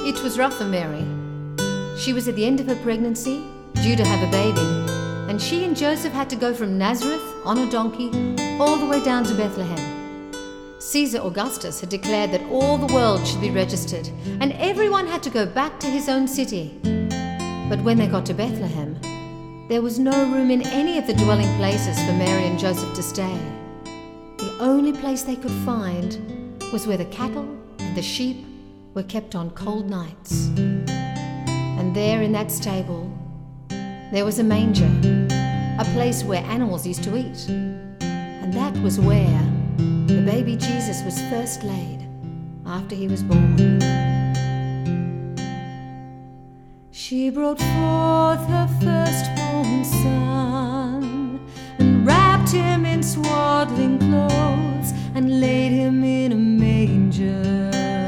It was rough for Mary. She was at the end of her pregnancy, due to have a baby, and she and Joseph had to go from Nazareth on a donkey all the way down to Bethlehem. Caesar Augustus had declared that all the world should be registered, and everyone had to go back to his own city. But when they got to Bethlehem, there was no room in any of the dwelling places for Mary and Joseph to stay. The only place they could find was where the cattle and the sheep were kept on cold nights. And there in that stable, there was a manger, a place where animals used to eat. And that was where the baby Jesus was first laid after he was born. She brought forth her firstborn son, and wrapped him in swaddling clothes, and laid him in a manger.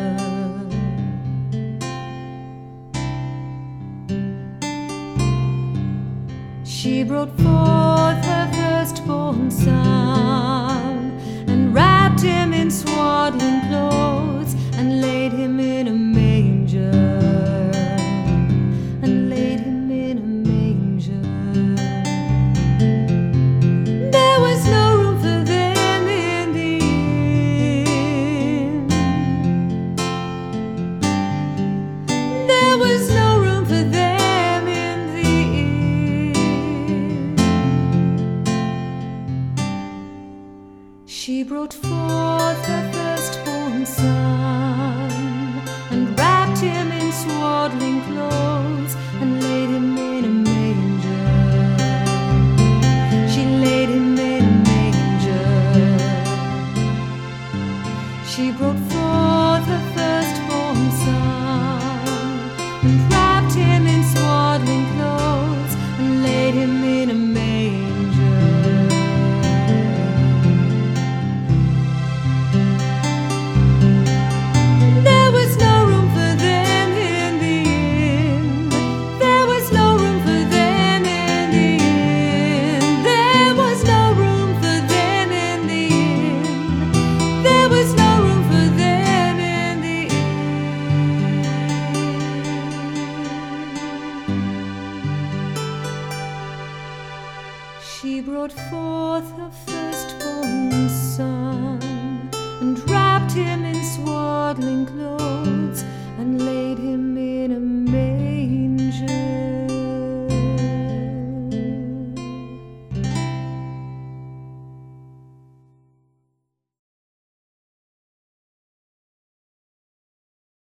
She brought forth her firstborn son, and wrapped him in swaddling clothes, and laid him in a manger, and laid him in a manger. There was no room for them in the inn. There was no room for them in the inn. She brought forth her firstborn son, and wrapped him in swaddling clothes, and laid him in a manger. She laid him in a manger. She brought